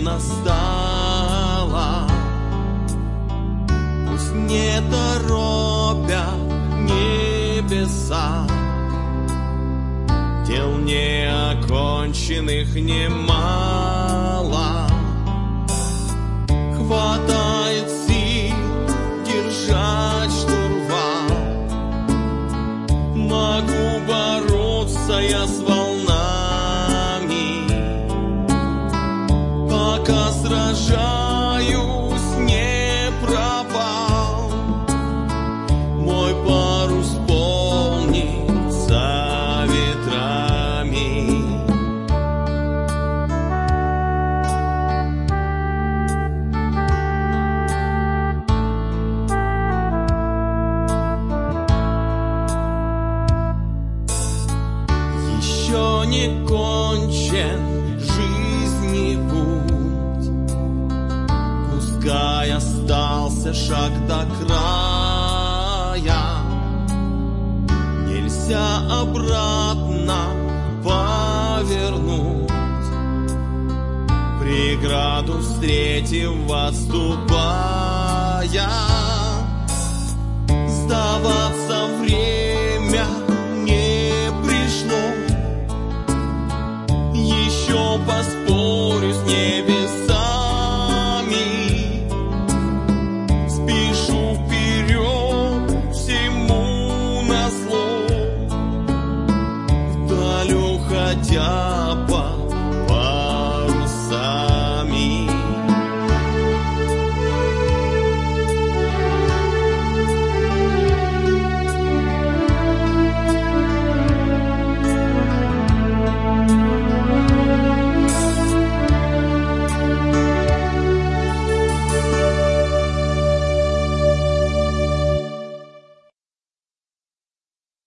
настала. Пусть не торопят небеса, дел неоконченных немало. Хватает сил держать штурвал, могу бороться я с волнами, пока сражаюсь, не пропал. Мой парус полнится ветрами. Еще не кончен жизни путь, пускай остался шаг до края. Нельзя обратно повернуть, преграду встретив, отступая. Сдаваться время